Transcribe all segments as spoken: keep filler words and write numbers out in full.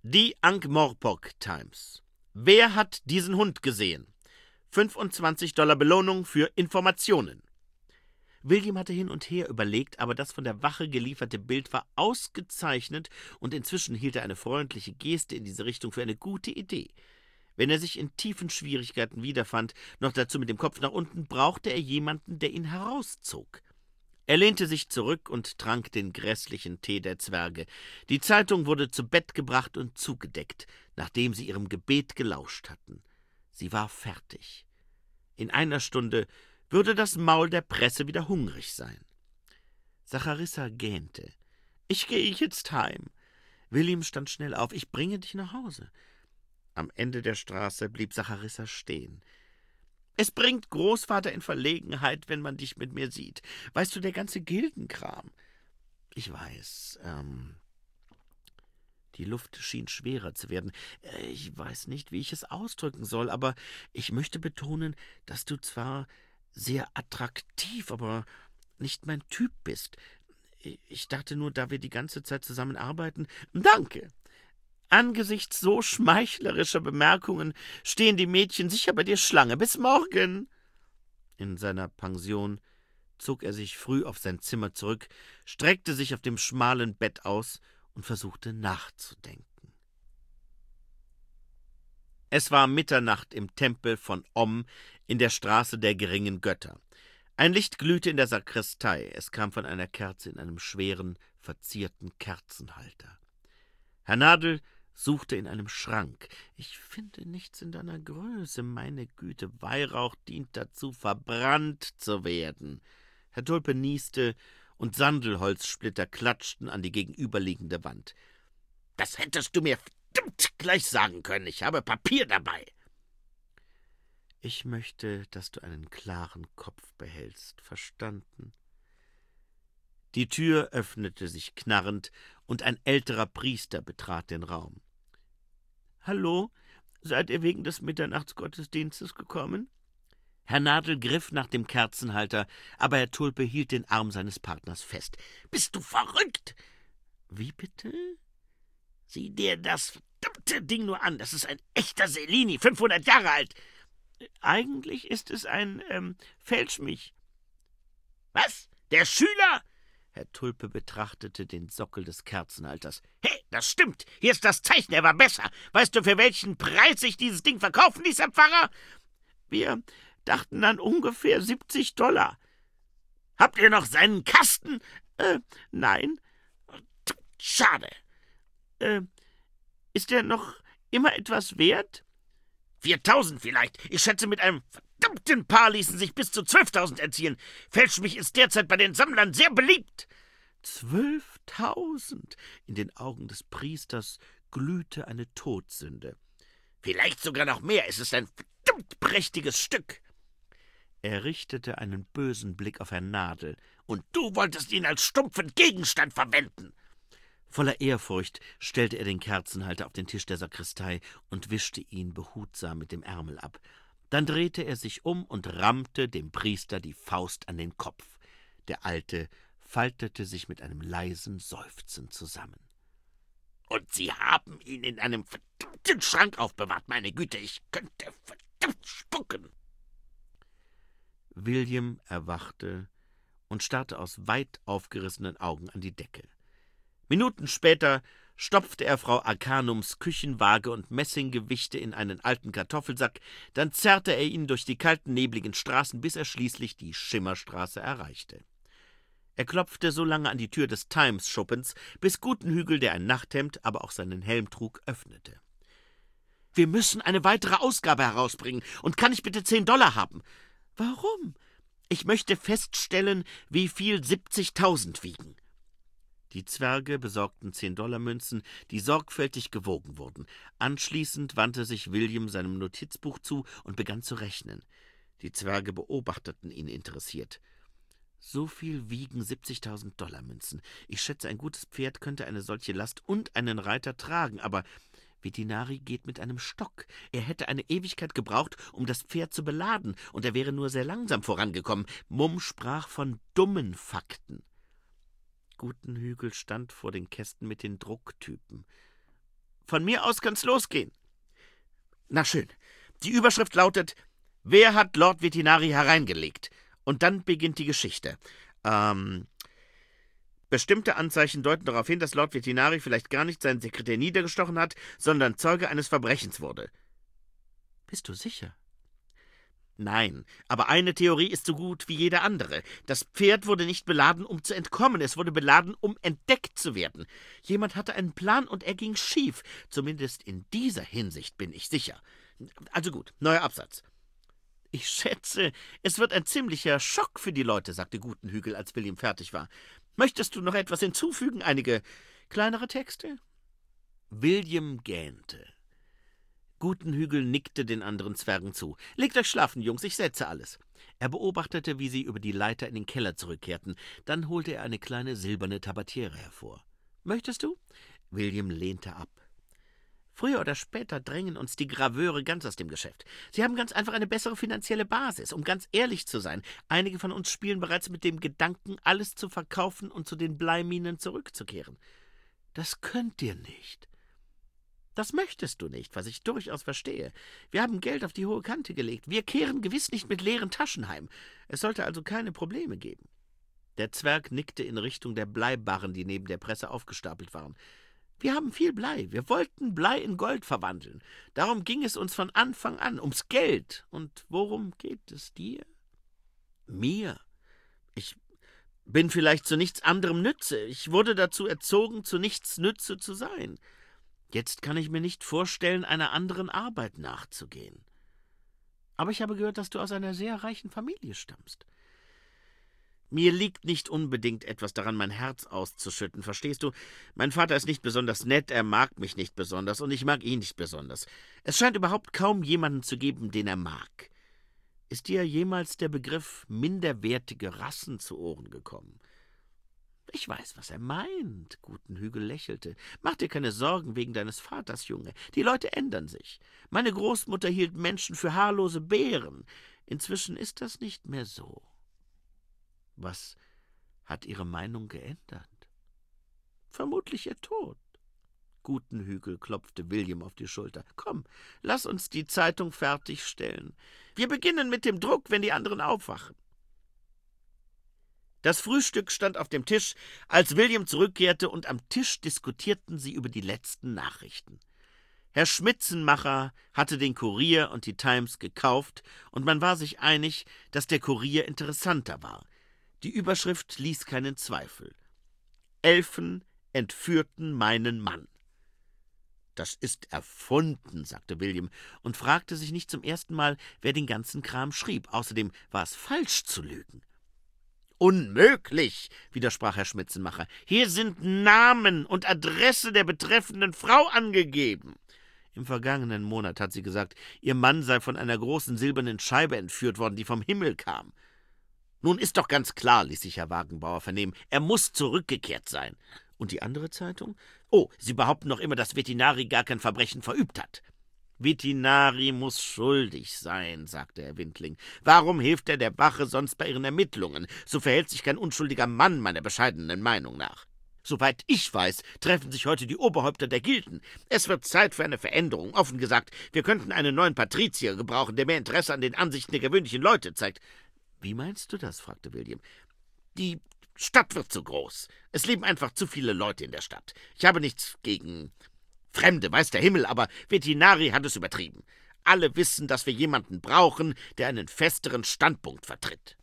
Die Ankh-Morpork Times. Wer hat diesen Hund gesehen? fünfundzwanzig Dollar Belohnung für Informationen. William hatte hin und her überlegt, aber das von der Wache gelieferte Bild war ausgezeichnet und inzwischen hielt er eine freundliche Geste in diese Richtung für eine gute Idee. Wenn er sich in tiefen Schwierigkeiten wiederfand, noch dazu mit dem Kopf nach unten, brauchte er jemanden, der ihn herauszog. Er lehnte sich zurück und trank den grässlichen Tee der Zwerge. Die Zeitung wurde zu Bett gebracht und zugedeckt, nachdem sie ihrem Gebet gelauscht hatten. Sie war fertig. In einer Stunde würde das Maul der Presse wieder hungrig sein. Zacharissa gähnte. »Ich gehe jetzt heim.« William stand schnell auf. »Ich bringe dich nach Hause.« Am Ende der Straße blieb Zacharissa stehen. »Es bringt Großvater in Verlegenheit, wenn man dich mit mir sieht. Weißt du, der ganze Gildenkram.« »Ich weiß, ähm...« Die Luft schien schwerer zu werden. »Ich weiß nicht, wie ich es ausdrücken soll, aber ich möchte betonen, dass du zwar sehr attraktiv, aber nicht mein Typ bist. Ich dachte nur, da wir die ganze Zeit zusammenarbeiten...« »Danke. Angesichts so schmeichlerischer Bemerkungen stehen die Mädchen sicher bei dir Schlange. Bis morgen!« In seiner Pension zog er sich früh auf sein Zimmer zurück, streckte sich auf dem schmalen Bett aus und versuchte nachzudenken. Es war Mitternacht im Tempel von Om in der Straße der geringen Götter. Ein Licht glühte in der Sakristei. Es kam von einer Kerze in einem schweren, verzierten Kerzenhalter. Herr Nadel suchte in einem Schrank. »Ich finde nichts in deiner Größe. Meine Güte, Weihrauch dient dazu, verbrannt zu werden.« Herr Tulpe nieste, und Sandelholzsplitter klatschten an die gegenüberliegende Wand. »Das hättest du mir verdammt gleich sagen können. Ich habe Papier dabei.« »Ich möchte, dass du einen klaren Kopf behältst. Verstanden?« Die Tür öffnete sich knarrend, und ein älterer Priester betrat den Raum. »Hallo, seid ihr wegen des Mitternachtsgottesdienstes gekommen?« Herr Nadel griff nach dem Kerzenhalter, aber Herr Tulpe hielt den Arm seines Partners fest. »Bist du verrückt?« »Wie bitte?« »Sieh dir das verdammte Ding nur an. Das ist ein echter Sellini, fünfhundert Jahre alt.« »Eigentlich ist es ein, ähm, Feldschmich.« »Was? Der Schüler?« Herr Tulpe betrachtete den Sockel des Kerzenhalters. »Hey, das stimmt. Hier ist das Zeichen. Er war besser. Weißt du, für welchen Preis ich dieses Ding verkaufen ließ, Herr Pfarrer?« »Wir dachten an ungefähr siebzig Dollar. »Habt ihr noch seinen Kasten?« »Äh, nein.« »Schade.« »Äh, ist er noch immer etwas wert?« »Viertausend vielleicht. Ich schätze, mit einem verdammten Paar ließen sich bis zu zwölftausend erzielen. Feldschmich ist derzeit bei den Sammlern sehr beliebt.« »Zwölftausend!« In den Augen des Priesters glühte eine Todsünde. »Vielleicht sogar noch mehr. Es ist ein verdammt prächtiges Stück.« Er richtete einen bösen Blick auf Herrn Nadel. »Und du wolltest ihn als stumpfen Gegenstand verwenden!« Voller Ehrfurcht stellte er den Kerzenhalter auf den Tisch der Sakristei und wischte ihn behutsam mit dem Ärmel ab. Dann drehte er sich um und rammte dem Priester die Faust an den Kopf. Der Alte faltete sich mit einem leisen Seufzen zusammen. »Und Sie haben ihn in einem verdammten Schrank aufbewahrt, meine Güte, ich könnte verdammt spucken!« William erwachte und starrte aus weit aufgerissenen Augen an die Decke. Minuten später stopfte er Frau Arcanums Küchenwaage und Messinggewichte in einen alten Kartoffelsack, dann zerrte er ihn durch die kalten, nebligen Straßen, bis er schließlich die Schimmerstraße erreichte. Er klopfte so lange an die Tür des Times-Schuppens, bis Gutenhügel, der ein Nachthemd, aber auch seinen Helm trug, öffnete. »Wir müssen eine weitere Ausgabe herausbringen, und kann ich bitte zehn Dollar haben?« »Warum?« »Ich möchte feststellen, wie viel siebzigtausend wiegen.« Die Zwerge besorgten zehn-Dollar-Münzen, die sorgfältig gewogen wurden. Anschließend wandte sich William seinem Notizbuch zu und begann zu rechnen. Die Zwerge beobachteten ihn interessiert. »So viel wiegen siebzigtausend Dollar-Münzen. Ich schätze, ein gutes Pferd könnte eine solche Last und einen Reiter tragen, aber Vetinari geht mit einem Stock. Er hätte eine Ewigkeit gebraucht, um das Pferd zu beladen, und er wäre nur sehr langsam vorangekommen. Mumm sprach von dummen Fakten.« Gutenhügel stand vor den Kästen mit den Drucktypen. Von mir aus kann's losgehen. Na schön. Die Überschrift lautet: Wer hat Lord Vetinari hereingelegt? Und dann beginnt die Geschichte. Ähm... Bestimmte Anzeichen deuten darauf hin, dass Lord Vetinari vielleicht gar nicht seinen Sekretär niedergestochen hat, sondern Zeuge eines Verbrechens wurde. Bist du sicher? Nein, aber eine Theorie ist so gut wie jede andere. Das Pferd wurde nicht beladen, um zu entkommen, es wurde beladen, um entdeckt zu werden. Jemand hatte einen Plan und er ging schief. Zumindest in dieser Hinsicht bin ich sicher. Also gut, neuer Absatz. Ich schätze, es wird ein ziemlicher Schock für die Leute, sagte Gutenhügel, als William fertig war. Möchtest du noch etwas hinzufügen? Einige kleinere Texte? William gähnte. Gutenhügel nickte den anderen Zwergen zu. »Legt euch schlafen, Jungs, ich setze alles.« Er beobachtete, wie sie über die Leiter in den Keller zurückkehrten. Dann holte er eine kleine silberne Tabatiere hervor. »Möchtest du?« William lehnte ab. »Früher oder später drängen uns die Graveure ganz aus dem Geschäft. Sie haben ganz einfach eine bessere finanzielle Basis. Um ganz ehrlich zu sein, einige von uns spielen bereits mit dem Gedanken, alles zu verkaufen und zu den Bleiminen zurückzukehren. Das könnt ihr nicht. Das möchtest du nicht, was ich durchaus verstehe. Wir haben Geld auf die hohe Kante gelegt. Wir kehren gewiss nicht mit leeren Taschen heim. Es sollte also keine Probleme geben.« Der Zwerg nickte in Richtung der Bleibarren, die neben der Presse aufgestapelt waren. »Wir haben viel Blei. Wir wollten Blei in Gold verwandeln. Darum ging es uns von Anfang an, ums Geld. Und worum geht es dir?« »Mir? Ich bin vielleicht zu nichts anderem Nütze. Ich wurde dazu erzogen, zu nichts Nütze zu sein. Jetzt kann ich mir nicht vorstellen, einer anderen Arbeit nachzugehen. Aber ich habe gehört, dass du aus einer sehr reichen Familie stammst. Mir liegt nicht unbedingt etwas daran, mein Herz auszuschütten, verstehst du? Mein Vater ist nicht besonders nett, er mag mich nicht besonders, und ich mag ihn nicht besonders. Es scheint überhaupt kaum jemanden zu geben, den er mag. Ist dir jemals der Begriff minderwertige Rassen zu Ohren gekommen?« »Ich weiß, was er meint«, Gutenhügel lächelte. »Mach dir keine Sorgen wegen deines Vaters, Junge. Die Leute ändern sich. Meine Großmutter hielt Menschen für haarlose Bären. Inzwischen ist das nicht mehr so.« »Was hat Ihre Meinung geändert?« »Vermutlich Ihr Tod.« Gutenhügel klopfte William auf die Schulter. »Komm, lass uns die Zeitung fertigstellen. Wir beginnen mit dem Druck, wenn die anderen aufwachen.« Das Frühstück stand auf dem Tisch, als William zurückkehrte, und am Tisch diskutierten sie über die letzten Nachrichten. Herr Schmitzenmacher hatte den Kurier und die Times gekauft, und man war sich einig, dass der Kurier interessanter war. Die Überschrift ließ keinen Zweifel. »Elfen entführten meinen Mann.« »Das ist erfunden«, sagte William und fragte sich nicht zum ersten Mal, wer den ganzen Kram schrieb. Außerdem war es falsch zu lügen. »Unmöglich«, widersprach Herr Schmitzenmacher. »Hier sind Namen und Adresse der betreffenden Frau angegeben. Im vergangenen Monat hat sie gesagt, ihr Mann sei von einer großen silbernen Scheibe entführt worden, die vom Himmel kam. Nun ist doch ganz klar«, ließ sich Herr Wagenbauer vernehmen, »er muss zurückgekehrt sein. Und die andere Zeitung? Oh, sie behaupten noch immer, dass Vetinari gar kein Verbrechen verübt hat.« »Vetinari muss schuldig sein«, sagte Herr Windling. »Warum hilft er der Wache sonst bei ihren Ermittlungen? So verhält sich kein unschuldiger Mann, meiner bescheidenen Meinung nach. Soweit ich weiß, treffen sich heute die Oberhäupter der Gilden. Es wird Zeit für eine Veränderung. Offen gesagt, wir könnten einen neuen Patrizier gebrauchen, der mehr Interesse an den Ansichten der gewöhnlichen Leute zeigt.« »Wie meinst du das?« fragte William. »Die Stadt wird zu groß. Es leben einfach zu viele Leute in der Stadt. Ich habe nichts gegen Fremde, weiß der Himmel, aber Vetinari hat es übertrieben. Alle wissen, dass wir jemanden brauchen, der einen festeren Standpunkt vertritt.«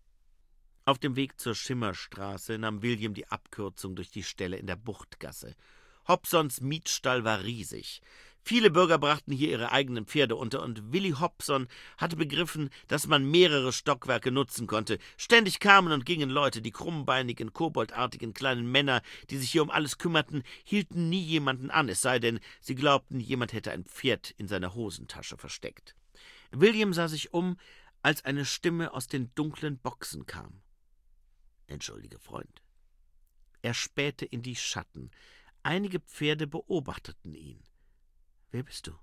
Auf dem Weg zur Schimmerstraße nahm William die Abkürzung durch die Ställe in der Buchtgasse. Hobsons Mietstall war riesig. Viele Bürger brachten hier ihre eigenen Pferde unter, und Willi Hobson hatte begriffen, dass man mehrere Stockwerke nutzen konnte. Ständig kamen und gingen Leute, die krummbeinigen, koboldartigen kleinen Männer, die sich hier um alles kümmerten, hielten nie jemanden an, es sei denn, sie glaubten, jemand hätte ein Pferd in seiner Hosentasche versteckt. William sah sich um, als eine Stimme aus den dunklen Boxen kam. »Entschuldige, Freund.« Er spähte in die Schatten. Einige Pferde beobachteten ihn. »Wer bist du?«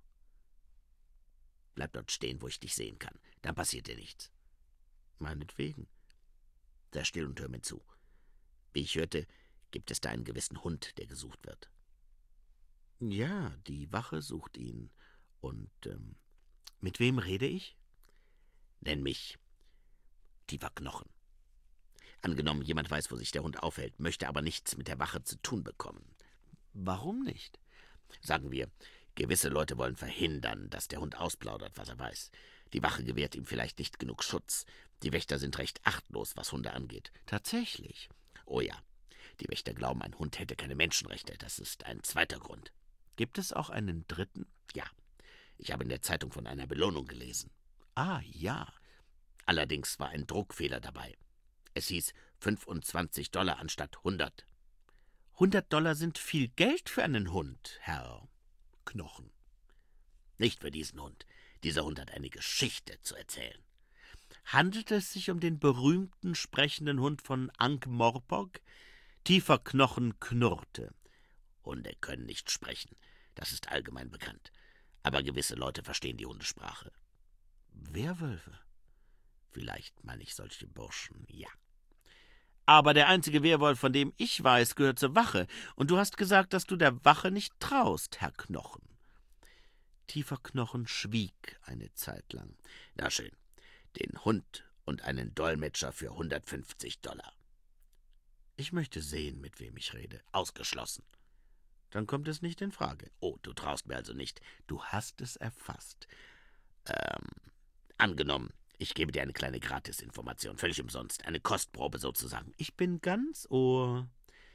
»Bleib dort stehen, wo ich dich sehen kann. Dann passiert dir nichts.« »Meinetwegen.« »Sei still und hör mir zu. Wie ich hörte, gibt es da einen gewissen Hund, der gesucht wird.« Ja, die Wache sucht ihn. Und, ähm, mit wem rede ich? Nenn mich Tiefer Knochen. Angenommen, jemand weiß, wo sich der Hund aufhält, möchte aber nichts mit der Wache zu tun bekommen. Warum nicht? Sagen wir, gewisse Leute wollen verhindern, dass der Hund ausplaudert, was er weiß. Die Wache gewährt ihm vielleicht nicht genug Schutz. Die Wächter sind recht achtlos, was Hunde angeht. Tatsächlich. Oh ja, die Wächter glauben, ein Hund hätte keine Menschenrechte. Das ist ein zweiter Grund. Gibt es auch einen dritten? Ja. Ich habe in der Zeitung von einer Belohnung gelesen. Ah, ja. Allerdings war ein Druckfehler dabei. Es hieß fünfundzwanzig Dollar anstatt hundert. hundert Dollar sind viel Geld für einen Hund, Herr Knochen. Nicht für diesen Hund. Dieser Hund hat eine Geschichte zu erzählen. Handelt es sich um den berühmten sprechenden Hund von Ankh-Morpork? Tiefer Knochen knurrte. Hunde können nicht sprechen. Das ist allgemein bekannt. Aber gewisse Leute verstehen die Hundesprache. Werwölfe? Vielleicht meine ich solche Burschen, ja. Aber der einzige Werwolf, von dem ich weiß, gehört zur Wache. Und du hast gesagt, dass du der Wache nicht traust, Herr Knochen. Tiefer Knochen schwieg eine Zeit lang. Na schön, den Hund und einen Dolmetscher für hundertfünfzig Dollar. Ich möchte sehen, mit wem ich rede. Ausgeschlossen. Dann kommt es nicht in Frage. Oh, du traust mir also nicht. Du hast es erfasst. Ähm, angenommen, ich gebe dir eine kleine Gratisinformation, völlig umsonst. Eine Kostprobe sozusagen. Ich bin ganz Ohr.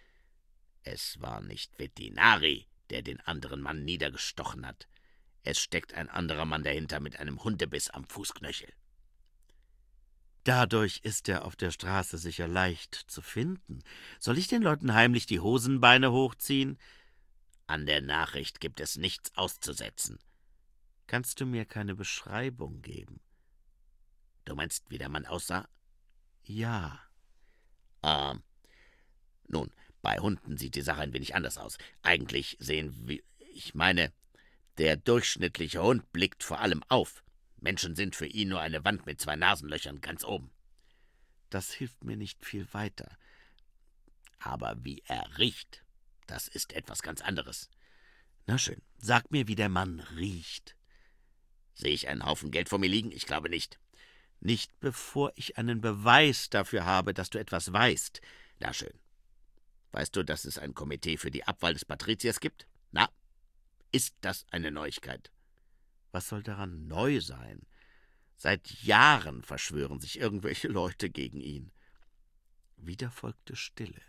Es war nicht Vetinari, der den anderen Mann niedergestochen hat. Es steckt ein anderer Mann dahinter mit einem Hundebiss am Fußknöchel. Dadurch ist er auf der Straße sicher leicht zu finden. Soll ich den Leuten heimlich die Hosenbeine hochziehen? An der Nachricht gibt es nichts auszusetzen. Kannst du mir keine Beschreibung geben? Du meinst, wie der Mann aussah? Ja. Ähm, nun, bei Hunden sieht die Sache ein wenig anders aus. Eigentlich sehen wir, ich meine, der durchschnittliche Hund blickt vor allem auf. Menschen sind für ihn nur eine Wand mit zwei Nasenlöchern ganz oben. Das hilft mir nicht viel weiter. Aber wie er riecht, das ist etwas ganz anderes. Na schön, sag mir, wie der Mann riecht. Sehe ich einen Haufen Geld vor mir liegen? Ich glaube nicht. Nicht bevor ich einen Beweis dafür habe, dass du etwas weißt. Na schön. Weißt du, dass es ein Komitee für die Abwahl des Patriziers gibt? Na, ist das eine Neuigkeit? Was soll daran neu sein? Seit Jahren verschwören sich irgendwelche Leute gegen ihn. Wieder folgte Stille.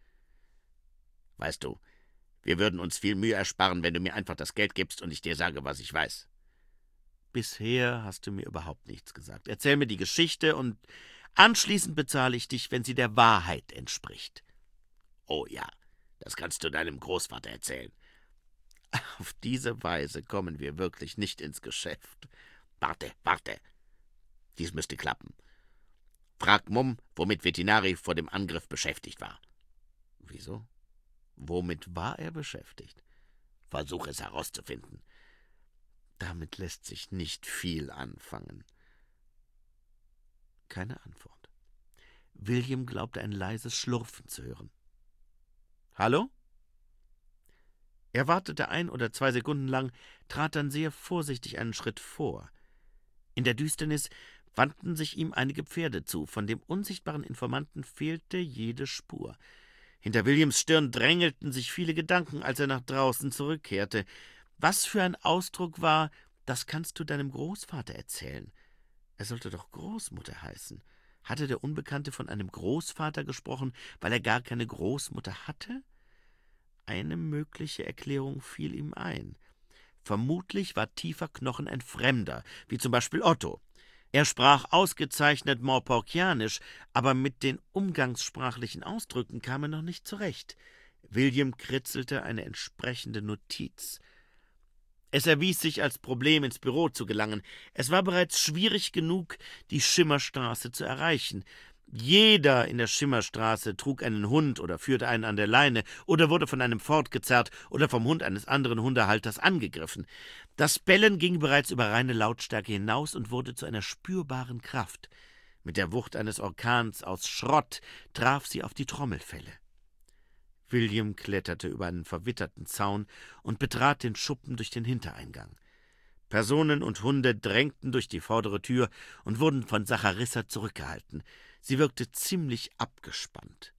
Weißt du, wir würden uns viel Mühe ersparen, wenn du mir einfach das Geld gibst und ich dir sage, was ich weiß. Bisher hast du mir überhaupt nichts gesagt. Erzähl mir die Geschichte und anschließend bezahle ich dich, wenn sie der Wahrheit entspricht. Oh ja, das kannst du deinem Großvater erzählen. Auf diese Weise kommen wir wirklich nicht ins Geschäft. Warte, warte. Dies müsste klappen. Frag Mumm, womit Vetinari vor dem Angriff beschäftigt war. Wieso? Womit war er beschäftigt? Versuch es herauszufinden. Damit lässt sich nicht viel anfangen. Keine Antwort. William glaubte ein leises Schlurfen zu hören. Hallo? Er wartete ein oder zwei Sekunden lang, trat dann sehr vorsichtig einen Schritt vor. In der Düsternis wandten sich ihm einige Pferde zu. Von dem unsichtbaren Informanten fehlte jede Spur. Hinter Williams Stirn drängelten sich viele Gedanken, als er nach draußen zurückkehrte. Was für ein Ausdruck war, das kannst du deinem Großvater erzählen. Er sollte doch Großmutter heißen. Hatte der Unbekannte von einem Großvater gesprochen, weil er gar keine Großmutter hatte? Eine mögliche Erklärung fiel ihm ein. Vermutlich war Tiefer Knochen ein Fremder, wie zum Beispiel Otto. Er sprach ausgezeichnet Morporkianisch, aber mit den umgangssprachlichen Ausdrücken kam er noch nicht zurecht. William kritzelte eine entsprechende Notiz. Es erwies sich als Problem, ins Büro zu gelangen. Es war bereits schwierig genug, die Schimmerstraße zu erreichen. Jeder in der Schimmerstraße trug einen Hund oder führte einen an der Leine oder wurde von einem fortgezerrt oder vom Hund eines anderen Hundehalters angegriffen. Das Bellen ging bereits über reine Lautstärke hinaus und wurde zu einer spürbaren Kraft. Mit der Wucht eines Orkans aus Schrott traf sie auf die Trommelfelle. William kletterte über einen verwitterten Zaun und betrat den Schuppen durch den Hintereingang. Personen und Hunde drängten durch die vordere Tür und wurden von Zacharissa zurückgehalten. Sie wirkte ziemlich abgespannt.